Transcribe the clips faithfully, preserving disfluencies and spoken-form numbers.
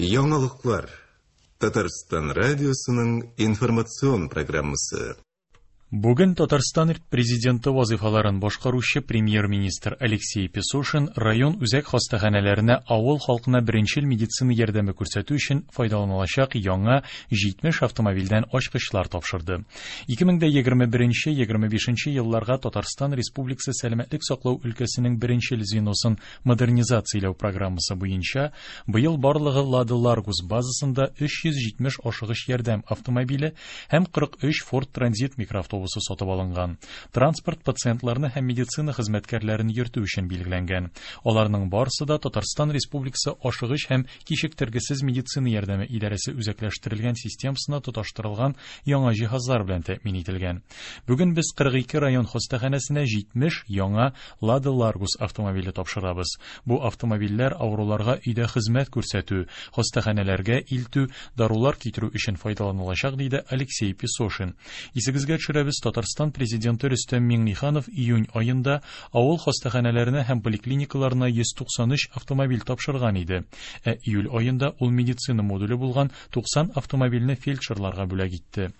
Яңалыклар. Татарстан радиосының информацион программасы. Бүген Татарстан президенты вазифаларын башкаручы премьер-министр Алексей Песошин район үзәк хастаханәләренә авыл халкына беренчел медицина ярдәме күрсәтү өчен файдаланылачак яңа җитмеш автомобильдән ачкычлар тапшырды. ике мең егерме беренче - егерме бишенче елларга Татарстан Республикасы сәламәтлек саклау өлкәсенең беренчел звеносын модернизацияләү программасы буенча быел барлыгы Lada Largus базасында өч йөз җитмеш ашыгыч ярдәм автомобиле һәм кырык өч Ford Transit микроавтобусы сатып алынган. Транспорт пациентларны һәм медицина хезмәткәрләрен йөртү өчен билгеләнгән. Аларның барысы да Татарстан Республикасы ашыгыч һәм кичектергесез медицина ярдәме идарәсе үзәкләштерелгән системасына тоташтырылган яңа җиһазлар белән тәэмин ителгән. Бүген без кырык ике район хастаханәсенә җитмеш яңа Lada Largus автомобиле тапшырабыз. Бу автомобильләр авыруларга өйдә хезмәт күрсәтү, хастаханәләргә илтү, дарулар китерү өчен файдаланылачак, диде Алексей Песошин. Исегезгә төшерәбез, Татарстан президенты Рөстәм Миңнеханов июнь аенда авыл хастаханәләренә һәм поликлиникаларына йөз туксан өч автомобиль тапшырган иде. Ә июль аенда ул медицина модуле булган туксан автомобильне фельдшерларга бүләк итте.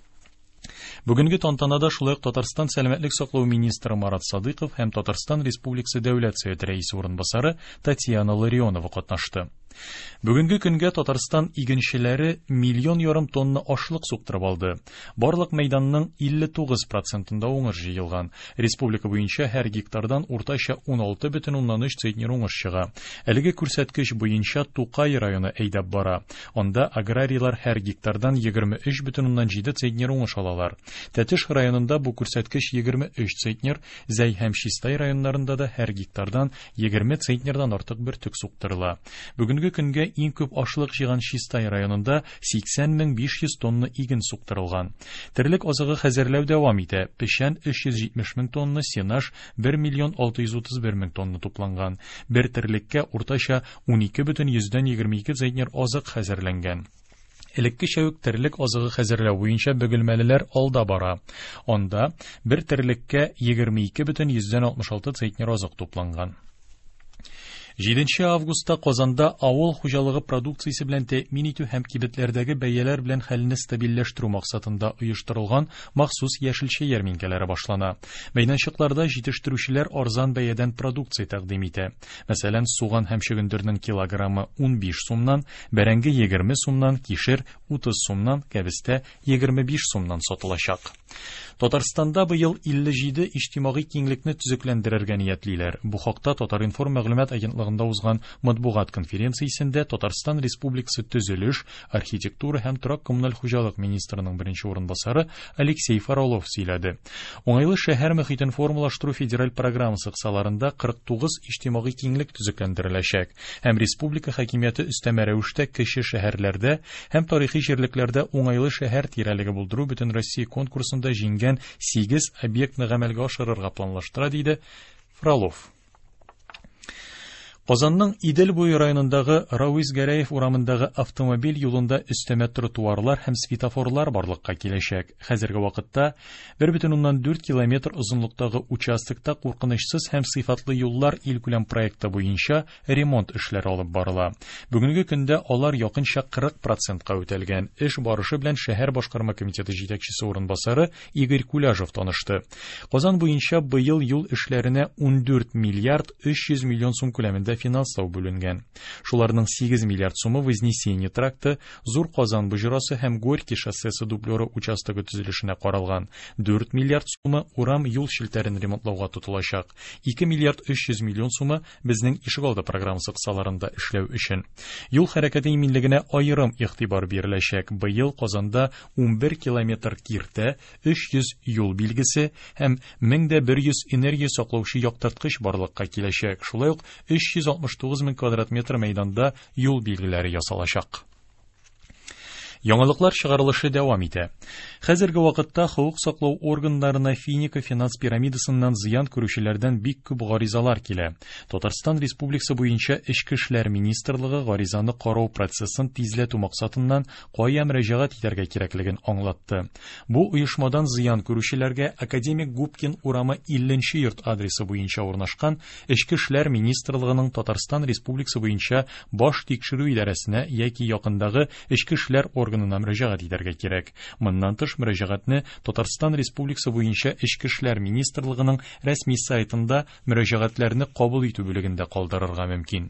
Бүгенге тантанада шулай ук Татарстан сәламәтлек саклау министры Марат Садыйков һәм Татарстан Республикасы дәүләт советы рәисе орынбасары Татьяна Ларионова катнашты. Бүгенге көнгә Татарстан игенчеләре миллион ярым тонна ашлык суктырып алды. Барлык мәйданның илле тугыз процентында уңыш җыелган. Республика буенча һәр гектардан уртача ун алты бөтен уннан өч центнер уңыш чыга. Әлеге күрсәткеч буенча Тукай районы әйдәп бара. Анда аграрийлар һәр гектардан егерме өч бөтен уннан җиде центнер уңыш алалар. Тәтеш районында бу күрсәткеч егерме өч центнер, Зәй һәм Чистай районнарында да һәр гектардан егерме центнердан артык бөртек суктырыла. Бүгенге көнгә иң күп ашлык җыйган Чистай районында сиксән мең биш йөз тонна иген суктырылган. Терлек азыгы хәзерләү дәвам итә. Печән өч йөз җитмеш мең тонна, сенаж бер миллион алты йөз утыз бер мең тонна тупланган. Бер терлеккә уртача ун ике бөтен йөздән егерме ике центнер азык хәзерләнгән. Элеккечә үк терлек азыгы хәзерләү буенча бөгелмәлеләр алда бара. Анда бер терлеккә егерме ике бөтен йөздән алтмыш алты центнер азык тупланган. җиденче августта Казанда авыл хуҗалыгы продукциясе белән тәэмин итү һәм кибетләрдәге бәяләр белән хәлне стабильләштерү максатында оештырылган махсус яшелчә ярминкәләре башлана. Мәйданчыкларда җитештерүчеләр арзан бәядән продукция тәкъдим итә. Мәсәлән, суган һәм чөгендернең килограммы ун биш сумнан, бәрәңге егерме сумнан, кишер утыз сумнан, кәбестә егерме биш сумнан сатылачак. Татарстанда быел илле җиде иҗтимагый киңлекне төзекләндерергә ниятлиләр. Бу хакта Татар-информ мәгълүмат агентлыгында узган матбугат конференциясендә Татарстан Республикасы төзелеш, архитектура һәм торак коммуналь хуҗалык министрының беренче орынбасары Алексей Фролов сөйләде. Уңайлы шәһәр мөхитен формалаштыру федераль программасы кысаларында кырык тугыз иҗтимагый киңлек төзекләндереләчәк һәм республика хакимияте өстәмә рәвештә кече шәһәрләрдә һәм тарихи җирлекләрдә уңайлы шәһәр тирәлеге булдыру бөтен Россия конкурсында җиңгән сигез объектны гамәлгә ашырырга планлаштыра, диде Фролов. Казанның Идел буе районындагы Рауис Гәрәев урамындагы автомобиль юлында өстәмә тротуарлар һәм светофорлар барлыкка киләчәк. Хәзерге вакытта бер бөтен уннан дүрт километр озынлыктагы участокта куркынычсыз һәм сыйфатлы юллар илкүләм проекты буенча ремонт эшләре алып барыла. Бүгенге көндә алар якынча кырык процентка үтәлгән. Эш барышы белән шәһәр башкарма комитеты җитәкчесе орынбасары Игорь Куляжев танышты. Казан буенча быел юл эшләренә ун дүрт миллиард өч йөз миллион сум күләмендә финанслау бүленгән. Шуларның сигез миллиард сумы Вознесение тракты, Зур Казан боҗрасы һәм Горький шоссесы дублеры участогы төзелешенә каралган. дүрт миллиард сумы урам юл челтәрен ремонтлауга тотылачак. ике миллиард өч йөз миллион сумы безнең Ишегалды программасы кысаларында эшләү өчен. Юл хәрәкәте иминлегенә аерым игътибар биреләчәк. Быел Казанда ун бер километр киртә, өч йөз юл билгесе һәм мең дә бер йөз энергия саклаучы яктырткыч барлыкка киләчәк. Шулай ук өч йөз алтмыш тугыз мең квадрат метр мәйданда юл билгеләре ясалачак. Яңалыклар чыгарылышы дәвам итә. Хәзерге вакытта хокук саклау органнарына Финика финанс пирамидасыннан зыян күрүчеләрдән бик күп гаризалар килә. Татарстан Республикасы буенча Эчке эшләр министрлыгы гаризаны карау процессын тизләтү максатыннан кая мөрәҗәгать итәргә кирәклеген аңлатты. Бу оешмадан зыян күрүчеләргә Академик Губкин урамы илленче йорт адресы буенча урнашкан Эчке эшләр министрлыгының Татарстан Республикасы буенча баш тикшерү идарәсенә яки якындагы Эчке эшләр органына мөрәҗәгать итәргә кирәк. Моннан тыш мөрәҗәгатьне Татарстан Республикасы буенча Эчке эшләр министрлыгының рәсми сайтында мөрәҗәгатьләрне кабул итү бүлегендә калдырырга мөмкин.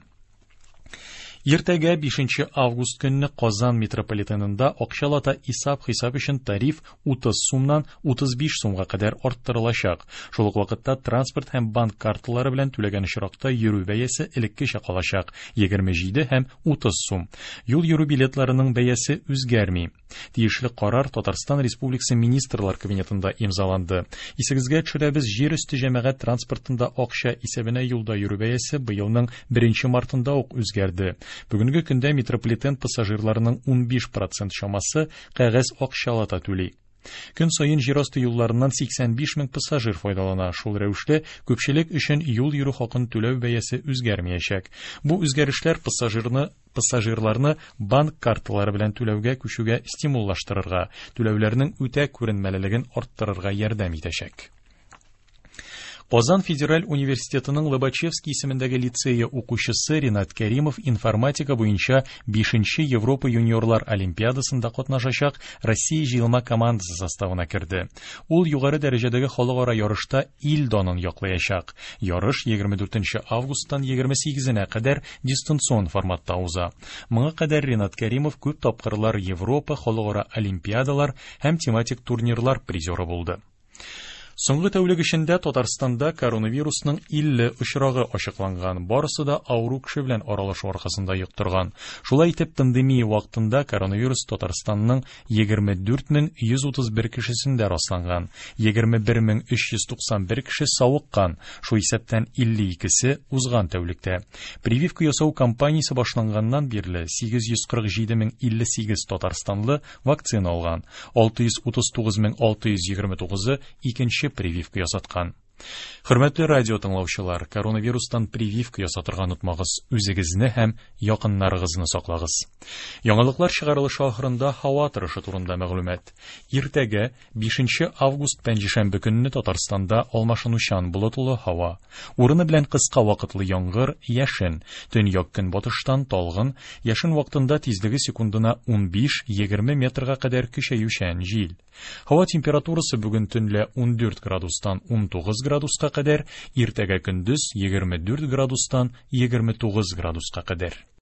Иртәгә бишенче август көнне Казан метрополитенында акчалата исап-хисап өчен тариф утыз сумнан утыз биш сумга кадәр арттырылачак. Шул ук вакытта транспорт һәм банк карталары белән түләгән очракта йөрү бәясе элеккечә калачак – егерме җиде һәм утыз сум. Юл йөрү билетларының бәясе үзгәрми. Тиешле карар Татарстан Республикасы министрлар кабинетында имзаланды. Исегезгә төшерәбез, җир өсте җәмәгать транспортында акча исәбенә юлда йөрү бәясе быелның беренче мартында ук үзгәрде. Бүгенге көндә метрополитен пассажирларының ун биш процент чамасы кәгазь акчалата түли. Көн саен җирасты юлларыннан сиксән биш мең пассажир файдалана. Шул рәвештә күпчелек өчен юл йөрү хакын түләү бәясе үзгәрмәячәк. Бу үзгәрешләр пассажирны пассажирларны банк карталары белән түләүгә күчүгә стимуллаштырырга, түләүләрнең үтә күренмәлелеген арттырырга ярдәм итәчәк. Казан Федераль университетының Лобачевский исемендәге лицее укучысы Ринат Кәримов информатика буенча бишенче Европа юниорлар олимпиадасында катнашачак Россия җыелма командасы составына керде. Ул югары дәрәҗәдәге халыкара ярышта ил данын яклаячак. Ярыш егерме дүртенче августтан егерме сигезенә кадәр дистанцион форматта уза. Моңа кадәр Ринат Кәримов күп тапкырлар Европа халыкара олимпиадалар һәм тематик турнирлар призеры булды. Соңгы тәүлек эчендә Татарстанда коронавирусның илле очрагы ачыкланган. Барысы да авыру кеше белән аралашу аркасында йоктырган. Шулай итеп, пандемия вакытында коронавирус Татарстанның егерме дүрт мең йөз утыз бер кешесендә расланган. егерме бер мең өч йөз туксан бер кеше савыккан. Шу исәптән илле икесе узган тәүлектә. Прививка ясау кампаниясе башланганнан бирле сигез йөз кырык җиде мең илле сигез татарстанлы вакцина алган. алты йөз утыз тугыз мең алты йөз егерме тугызы икенче прививка ясаткан. Хөрмәтле радио тыңлаучылар, коронавирустан прививка ясатырга онытмагыз, үзегезне һәм якыннарыгызны саклагыз. Яңалыклар чыгарылышы ахырында һава торышы турында мәгълүмат. Иртәгә бишенче август пәнҗешәмбе көнне Татарстанда алмашынучан болытлы һава. Урыны белән кыска вакытлы яңгыр, яшен, төньяк көнбатыштан талгын, яшен вакытында тизлеге секундына ун биш - егерме метрга кадәр көчәючән җил. Һава температурасы бүген төнлә ун дүрт градустан ун тугыз градуска кадәр, иртәгә көндез егерме дүрт градустан егерме тугыз градуска кадәр.